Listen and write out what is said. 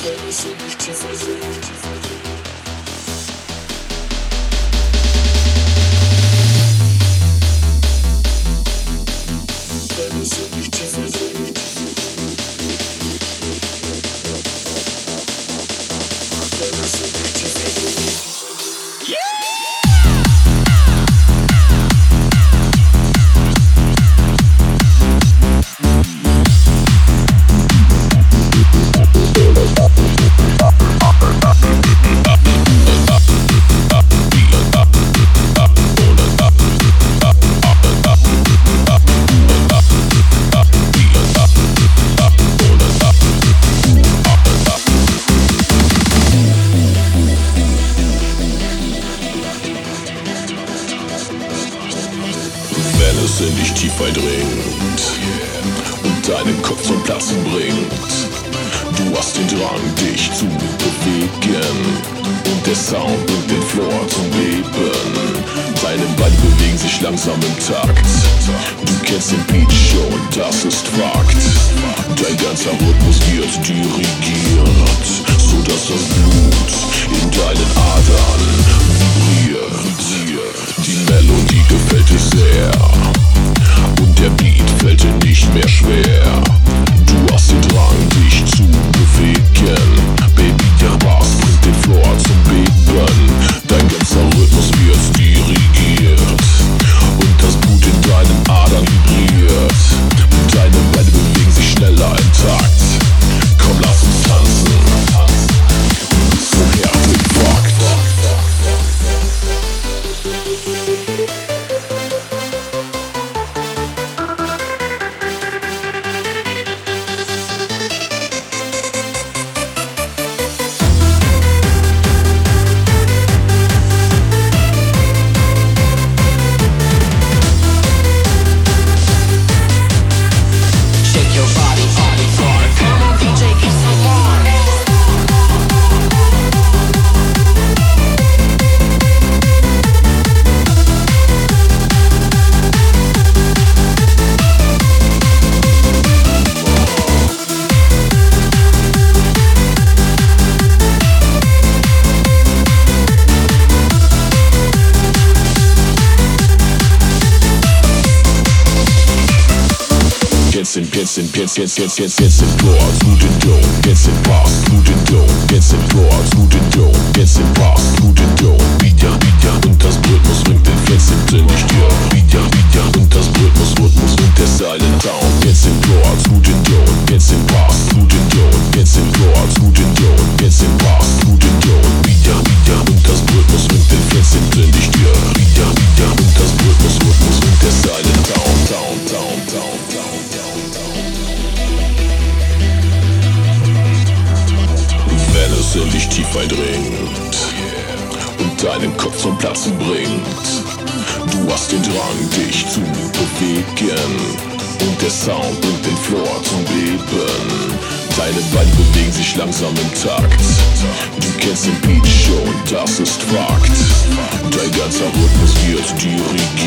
es in dich tief eindringt und deinen Kopf zum Platzen bringt. Du hast den Drang, dich zu bewegen und der Sound bringt den Floor zum Beben. Deine Beine bewegen sich langsam im Takt. Du kennst den Beat schon, das ist Fakt. Dein ganzer Rhythmus wird dirigiert, sodass das Blut in deinen Adern vibriert. Die Melodie gefällt dir sehr und der Beat fällt dir nicht mehr schwer. Du hast den Drang, dich zu bewegen. Baby, der Bass bringt den Floor zum Beben. Dein ganzer Rhythmus wird dirigiert und das Blut in deinen Adern vibriert. Deine Beine bewegen sich schneller im Takt. Komm, lass uns tanzen. So härtet Fakt. Gets in floor, through the dome, gets in pass, through the dome, gets in floor, through the dome, gets in pass, through the dome. Wieder und das Rhythmus bringt den Flex in dich dir. Wieder und das Rhythmus bringt der Silent Town. Gets in floor, through the dome, gets in pass, through the dome, gets in floor, through the dome, gets in pass, through the dome. Wieder und das Rhythmus bringt den Flex in dich dir. Wieder und das Rhythmus bringt der Silent Town, Town. Wenn es in dich tief eindringt und deinen Kopf zum Platzen bringt. Du hast den Drang, dich zu bewegen und der Sound bringt den Floor zum Beben. Deine Beine bewegen sich langsam im Takt. Du kennst den Beat schon, das ist Fakt. Dein ganzer Rhythmus wird dirigiert